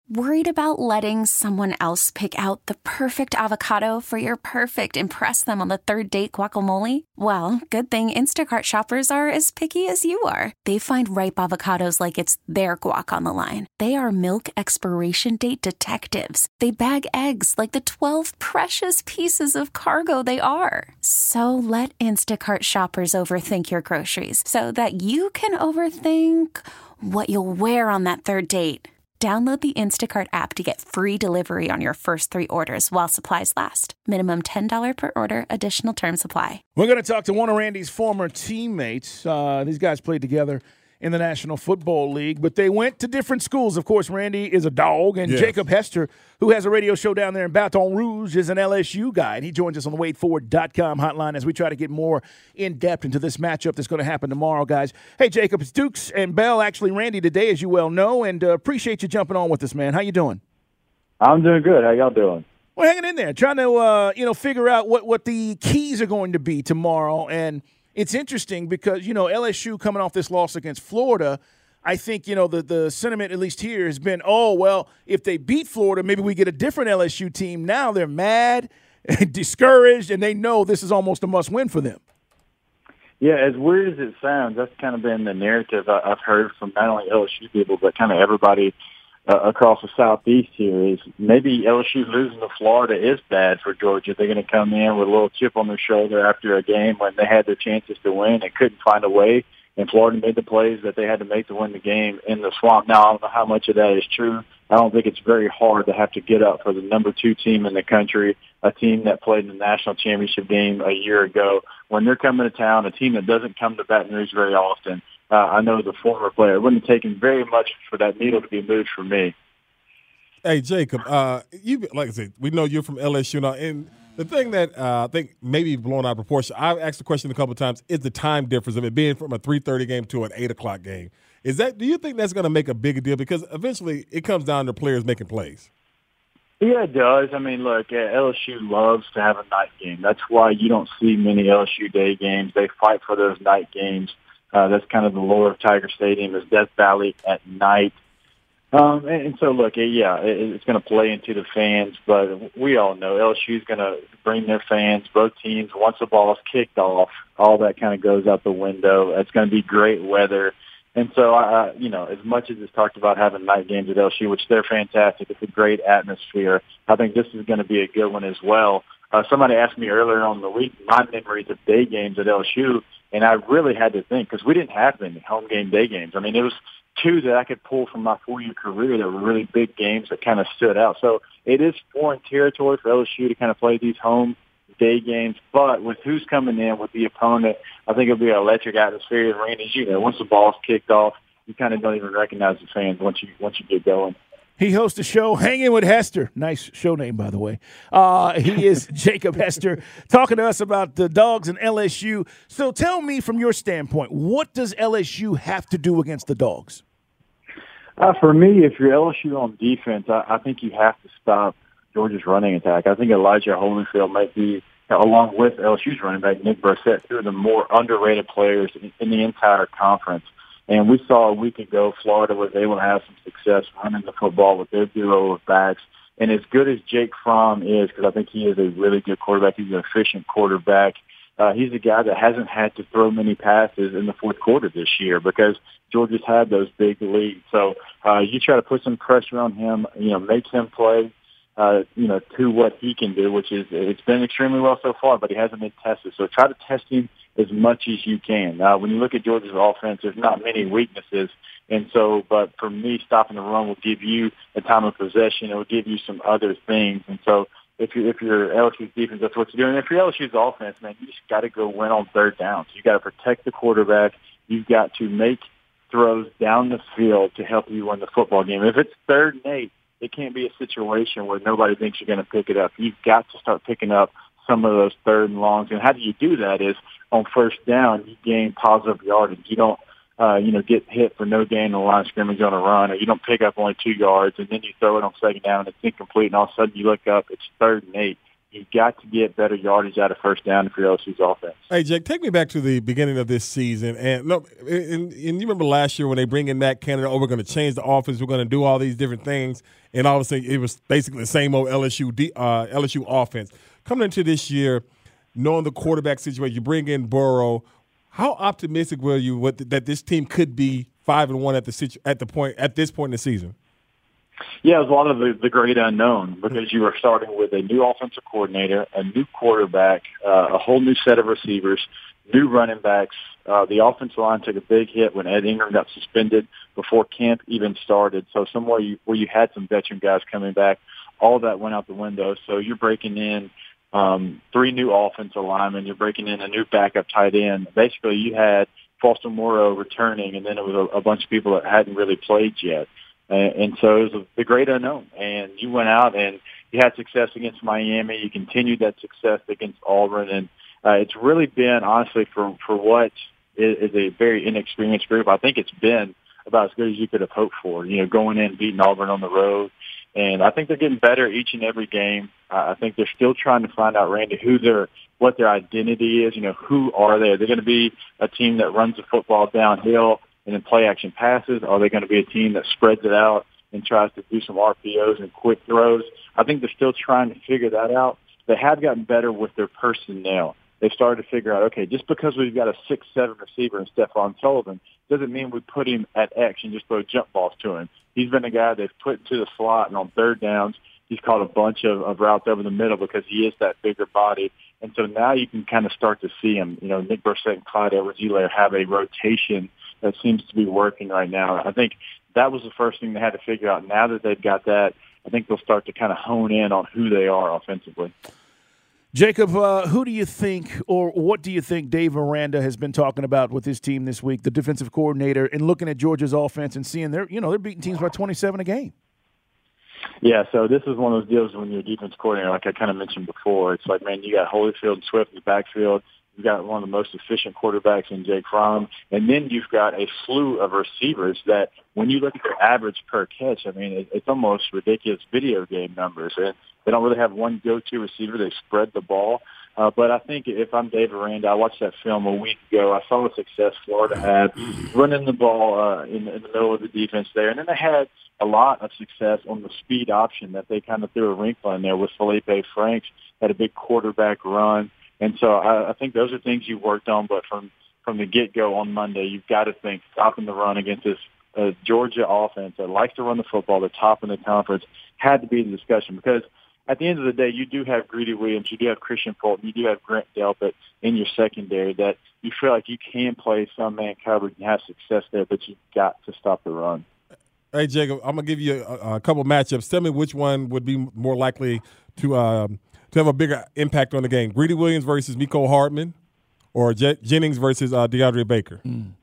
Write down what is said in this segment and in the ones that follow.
Worried about letting someone else pick out the perfect avocado for your perfect impress them on the third date guacamole? Well, good thing Instacart shoppers are as picky as you are. They find ripe avocados like it's their guac on the line. They are milk expiration date detectives. They bag eggs like the 12 precious pieces of cargo they are. So let Instacart shoppers overthink your groceries so that you can overthink what you'll wear on that third date. Download the Instacart app to get free delivery on your first 3 orders while supplies last. Minimum $10 per order. Additional terms apply. We're going to talk to one of Randy's former teammates. These guys played together in the National Football League, but they went to different schools. Of course, Randy is a dog, and Yes. Jacob Hester, who has a radio show down there in Baton Rouge, is an LSU guy, and he joins us on the WadeFord.com hotline as we try to get more in-depth into this matchup that's going to happen tomorrow, guys. Hey, Jacob, it's Dukes and Bell, actually Randy today, as you well know, and appreciate you jumping on with us, man. How you doing? I'm doing good. How y'all doing? We're hanging in there, trying to figure out what the keys are going to be tomorrow. And it's interesting because, LSU coming off this loss against Florida, I think, the sentiment, at least here, has been, oh, well, if they beat Florida, maybe we get a different LSU team. Now they're mad, discouraged, and they know this is almost a must-win for them. Yeah, as weird as it sounds, that's kind of been the narrative I've heard from not only LSU people, but kind of everybody across the Southeast here is maybe LSU losing to Florida is bad for Georgia. They're going to come in with a little chip on their shoulder after a game when they had their chances to win and couldn't find a way, and Florida made the plays that they had to make to win the game in the swamp. Now, I don't know how much of that is true. I don't think it's very hard to have to get up for the number 2 team in the country, a team that played in the national championship game a year ago. When they're coming to town, a team that doesn't come to Baton Rouge very often, I know the former player, it wouldn't have taken very much for that needle to be moved for me. Hey, Jacob, you like I said, we know you're from LSU now, and the thing that I think maybe blown out of proportion, I've asked the question a couple of times, is the time difference of it being from a 3:30 game to an 8 o'clock game. Do you think that's going to make a bigger deal? Because eventually it comes down to players making plays. Yeah, it does. I mean, look, LSU loves to have a night game. That's why you don't see many LSU day games. They fight for those night games. That's kind of the lore of Tiger Stadium is Death Valley at night. And so, look, it's going to play into the fans, but we all know LSU is going to bring their fans, both teams, once the ball is kicked off, all that kind of goes out the window. It's going to be great weather. And so, as much as it's talked about having night games at LSU, which they're fantastic, it's a great atmosphere. I think this is going to be a good one as well. Somebody asked me earlier on in the week my memories of day games at LSU, and I really had to think because we didn't have many home game day games. I mean, it was 2 that I could pull from my 4-year career that were really big games that kind of stood out. So it is foreign territory for LSU to kind of play these home day games, but with who's coming in with the opponent, I think it'll be an electric atmosphere. And Randy, as you know, once the ball's kicked off, you kind of don't even recognize the fans once you get going. He hosts a show, Hanging with Hester. Nice show name, by the way. He is Jacob Hester, talking to us about the Dogs and LSU. So tell me from your standpoint, what does LSU have to do against the Dogs? For me, if you're LSU on defense, I think you have to stop Georgia's running attack. I think Elijah Holyfield might be, along with LSU's running back, Nick Brissett, 2 of the more underrated players in the entire conference. And we saw a week ago Florida was able to have some success running the football with their duo of backs. And as good as Jake Fromm is, because I think he is a really good quarterback, he's an efficient quarterback, he's a guy that hasn't had to throw many passes in the fourth quarter this year because Georgia's had those big leads. So you try to put some pressure on him, make him play, to what he can do, which is it's been extremely well so far, but he hasn't been tested. So try to test him as much as you can. When you look at Georgia's offense, there's not many weaknesses. And so, but for me, stopping the run will give you a time of possession. It will give you some other things. And so if you're LSU's defense, that's what you're doing. If you're LSU's offense, man, you just got to go win on third down. So you got to protect the quarterback. You've got to make throws down the field to help you win the football game. If it's 3rd and 8, it can't be a situation where nobody thinks you're going to pick it up. You've got to start picking up some of those 3rd and longs. And how do you do that is on first down, you gain positive yardage. You don't, get hit for no gain on the line of scrimmage on a run, or you don't pick up only 2 yards, and then you throw it on 2nd down and it's incomplete, and all of a sudden you look up, it's 3rd and 8. You've got to get better yardage out of first down for LSU's offense. Hey, Jake, take me back to the beginning of this season. And you remember last year when they bring in Matt Canada, we're going to change the offense, we're going to do all these different things, and all of a sudden it was basically the same old LSU offense. Coming into this year, knowing the quarterback situation, you bring in Burrow. How optimistic were you that this team could be 5-1 at this point in the season? Yeah, it was a lot of the great unknown because you were starting with a new offensive coordinator, a new quarterback, a whole new set of receivers, new running backs. The offensive line took a big hit when Ed Ingram got suspended before camp even started. So somewhere where you had some veteran guys coming back, all that went out the window. So you're breaking in 3 new offensive linemen. You're breaking in a new backup tight end. Basically, you had Foster Moreau returning, and then it was a bunch of people that hadn't really played yet. And so it was the great unknown. And you went out and you had success against Miami. You continued that success against Auburn. And it's really been, honestly, for what is a very inexperienced group, I think it's been about as good as you could have hoped for, going in, beating Auburn on the road. And I think they're getting better each and every game. I think they're still trying to find out, Randy, what their identity is. Who are they? Are they going to be a team that runs the football downhill and then play action passes? Are they going to be a team that spreads it out and tries to do some RPOs and quick throws? I think they're still trying to figure that out. They have gotten better with their personnel. They started to figure out, okay, just because we've got a 6'7" receiver in Stephon Sullivan doesn't mean we put him at X and just throw jump balls to him. He's been a guy they've put into the slot, and on third downs, he's caught a bunch of routes over the middle because he is that bigger body. And so now you can kind of start to see him. Nick Brossette and Clyde Edwards-Helaire have a rotation that seems to be working right now. I think that was the first thing they had to figure out. Now that they've got that, I think they'll start to kind of hone in on who they are offensively. Jacob, who do you think, or what do you think Dave Aranda has been talking about with his team this week, the defensive coordinator, and looking at Georgia's offense and seeing they're beating teams by 27 a game? Yeah, so this is one of those deals when you're a defense coordinator, like I kind of mentioned before. It's like, man, you got Holyfield and Swift in the backfield. You've got one of the most efficient quarterbacks in Jake Fromm. And then you've got a slew of receivers that when you look at their average per catch, I mean, it's almost ridiculous video game numbers. And they don't really have one go-to receiver. They spread the ball. But I think if I'm Dave Aranda, I watched that film a week ago. I saw the success Florida had running the ball in the middle of the defense there. And then they had a lot of success on the speed option that they kind of threw a wrinkle in there with Felipe Franks, had a big quarterback run. And so I think those are things you worked on. But from the get-go on Monday, you've got to think stopping the run against this Georgia offense that likes to run the football, the top in the conference, had to be the discussion because at the end of the day, you do have Greedy Williams, you do have Christian Fulton, you do have Grant Delpit in your secondary that you feel like you can play some man coverage and have success there, but you've got to stop the run. Hey, Jacob, I'm going to give you a couple matchups. Tell me which one would be more likely to have a bigger impact on the game. Greedy Williams versus Mecole Hardman or Jennings versus DeAndre Baker?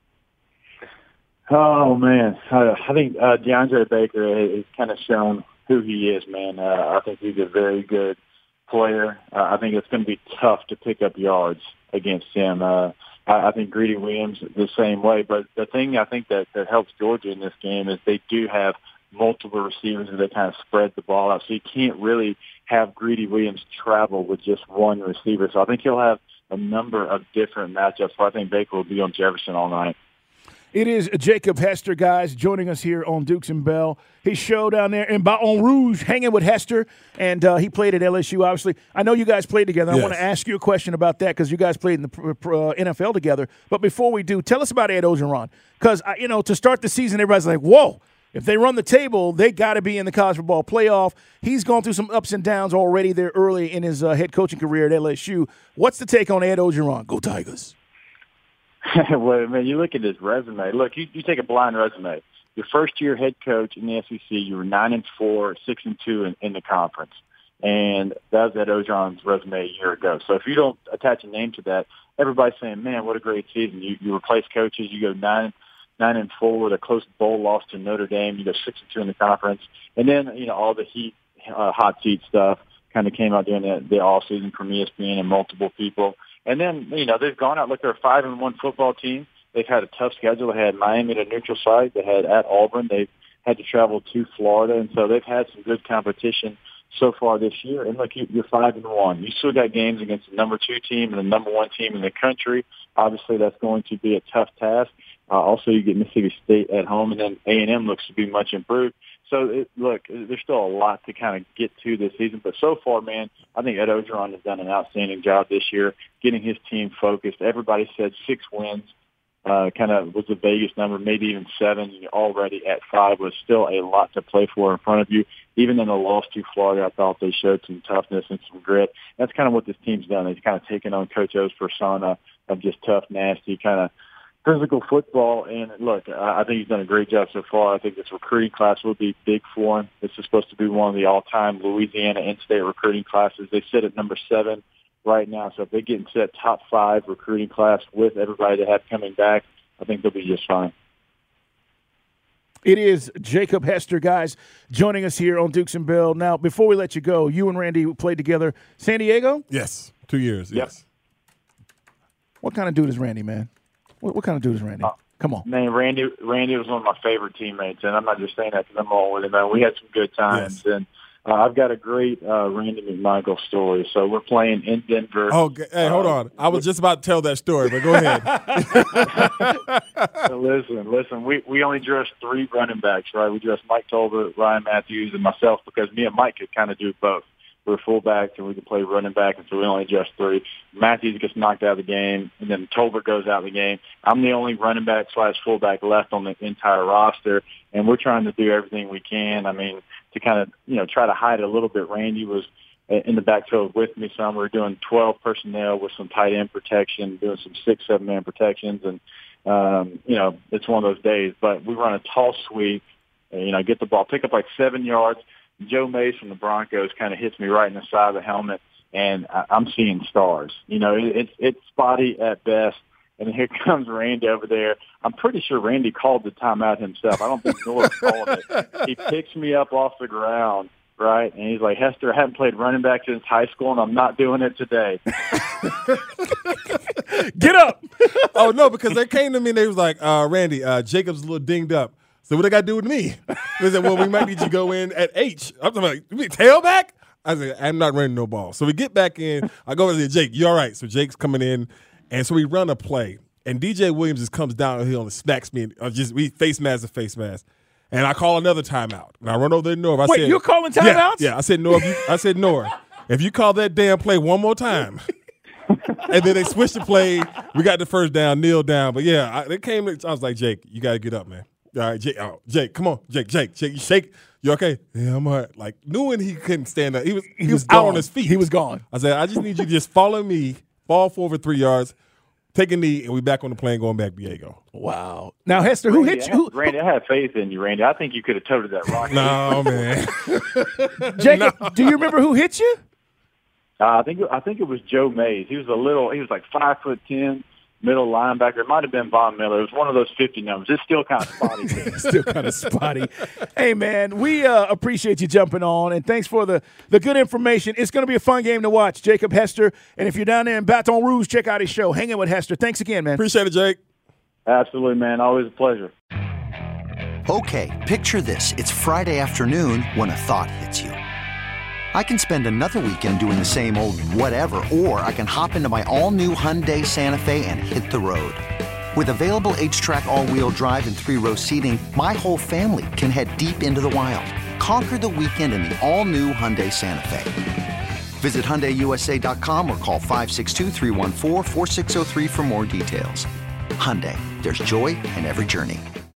Oh, man. I think DeAndre Baker has kind of shown who he is, man. I think he's a very good player. I think it's going to be tough to pick up yards against him. I think Greedy Williams the same way. But the thing I think that helps Georgia in this game is they do have multiple receivers that they kind of spread the ball out. So you can't really have Greedy Williams travel with just one receiver. So I think he'll have a number of different matchups. So I think Baker will be on Jefferson all night. It is Jacob Hester, guys, joining us here on Dukes and Bell. His show down there in Baton Rouge, hanging with Hester, and he played at LSU, obviously. I know you guys played together. Yes. I want to ask you a question about that because you guys played in the NFL together. But before we do, tell us about Ed Orgeron because, to start the season, everybody's like, whoa, if they run the table, they got to be in the college football playoff. He's gone through some ups and downs already there early in his head coaching career at LSU. What's the take on Ed Orgeron? Go Tigers. Well, man, you look at his resume. Look, you take a blind resume. Your first year head coach in the SEC, you were 9-4, 6-2 in the conference, and that was Ed Orgeron's resume a year ago. So if you don't attach a name to that, everybody's saying, "Man, what a great season!" You replace coaches, you go 9-4 with a close bowl loss to Notre Dame. You go 6-2 in the conference, and then all the heat, hot seat stuff kind of came out during the off season from ESPN and multiple people. And then, they've gone out. Look, they're a 5-1 football team. They've had a tough schedule. They had Miami at a neutral site. They had at Auburn. They've had to travel to Florida. And so they've had some good competition so far this year. And look, you're 5-1. You still got games against the number 2 team and the number 1 team in the country. Obviously, that's going to be a tough task. Also, you get Mississippi State at home, and then A&M looks to be much improved. So, look, there's still a lot to kind of get to this season. But so far, man, I think Ed Orgeron has done an outstanding job this year getting his team focused. Everybody said 6 wins kind of was the Vegas number, maybe even 7. Already at 5 was still a lot to play for in front of you. Even in the loss to Florida, I thought they showed some toughness and some grit. That's kind of what this team's done. They've kind of taken on Coach O's persona of just tough, nasty, kind of physical football. And look, I think he's done a great job so far. I think this recruiting class will be big for him. This is supposed to be one of the all-time Louisiana in-state recruiting classes. They sit at number 7 right now. So if they get into that top 5 recruiting class with everybody they have coming back, I think they'll be just fine. It is Jacob Hester, guys, joining us here on Dukes and Bell. Now, before we let you go, you and Randy played together San Diego? Yes, 2 years, yes. What kind of dude is Randy, man? What kind of dude is Randy? Come on. Man, Randy was one of my favorite teammates, and I'm not just saying that because I'm all with him, man. We had some good times, yes. And I've got a great Randy McMichael story. So we're playing in Denver. Oh, hey, hold on. I was just about to tell that story, but go ahead. Listen. We only dressed 3 running backs, right? We dressed Mike Tolbert, Ryan Matthews, and myself because me and Mike could kind of do both. We're fullbacks and we could play running back, and so we only dressed 3. Matthews gets knocked out of the game, and then Tolbert goes out of the game. I'm the only running back / fullback left on the entire roster, and we're trying to do everything we can. I mean, to kind of, try to hide it a little bit. Randy was in the backfield with me some. We were doing 12 personnel with some tight end protection, doing some 6-7-man protections, and, it's one of those days. But we run a toss sweep, get the ball, pick up like 7 yards. Joe Mays from the Broncos kind of hits me right in the side of the helmet, and I'm seeing stars. It's spotty at best. And here comes Randy over there. I'm pretty sure Randy called the timeout himself. I don't think North called it. He picks me up off the ground, right? And he's like, Hester, I haven't played running back since high school, and I'm not doing it today. Get up. Oh, no, because they came to me and they was like, Randy, Jacob's a little dinged up. So what they got to do with me? They said, well, we might need you to go in at H. I'm like, you mean tailback? I said, I'm not running no ball. So we get back in. I go over to Jake. You all right? So Jake's coming in. And so we run a play. And DJ Williams just comes downhill and smacks me. We face mask to face mask. And I call another timeout. And I run over there to Norv. Wait, you're calling timeouts? Yeah. I said, Norv, if you call that damn play one more time. And then they switched the play. We got the first down, kneel down. But, yeah, they came. I was like, Jake, you got to get up, man. All right, Jake, come on. Jake, you shake. You okay? Yeah, I'm all right. Like, knowing he couldn't stand up. He was out on his feet. He was gone. I said, I just need you to just follow me, fall forward 3 yards, take a knee, and we back on the plane going back to Diego. Wow. Now, Hester, who hit you? Randy, I have faith in you, Randy. I think you could have toted that rock. No, man. Jacob, do you remember who hit you? I think it was Joe Mays. He was like 5'10", middle linebacker. It might have been Von Miller. It was one of those 50 numbers. It's still kind of spotty. Hey, man, we appreciate you jumping on, and thanks for the good information. It's going to be a fun game to watch. Jacob Hester, and if you're down there in Baton Rouge, check out his show, Hanging with Hester. Thanks again, man. Appreciate it, Jake. Absolutely, man. Always a pleasure. Okay, picture this. It's Friday afternoon when a thought hits you. I can spend another weekend doing the same old whatever, or I can hop into my all-new Hyundai Santa Fe and hit the road. With available H-Track all-wheel drive and 3-row seating, my whole family can head deep into the wild. Conquer the weekend in the all-new Hyundai Santa Fe. Visit HyundaiUSA.com or call 562-314-4603 for more details. Hyundai, there's joy in every journey.